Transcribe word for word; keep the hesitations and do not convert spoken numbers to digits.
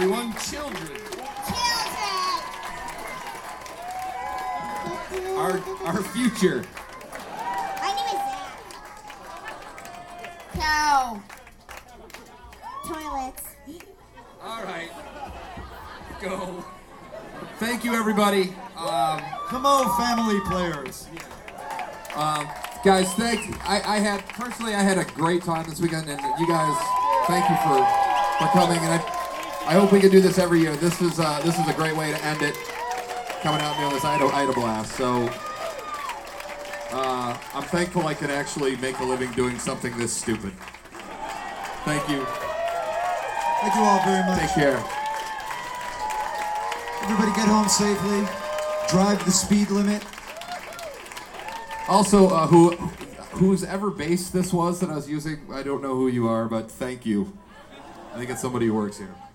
everyone. Children. Children. Our our future. My name is Zach. Cow. Toilets. All right. Go. Thank you, everybody. Um, Come on, family players. um, guys, thank you. I, I had, personally, I had a great time this weekend, and you guys, thank you for, for coming, and I, I hope we can do this every year. This is uh, this is a great way to end it, coming out and doing this. I had a, I had a blast, so uh, I'm thankful I can actually make a living doing something this stupid. Thank you. Thank you all very much. Take care. Everybody get home safely. Drive the speed limit. Also, uh, who who's ever bass this was that I was using, I don't know who you are, but thank you. I think it's somebody who works here.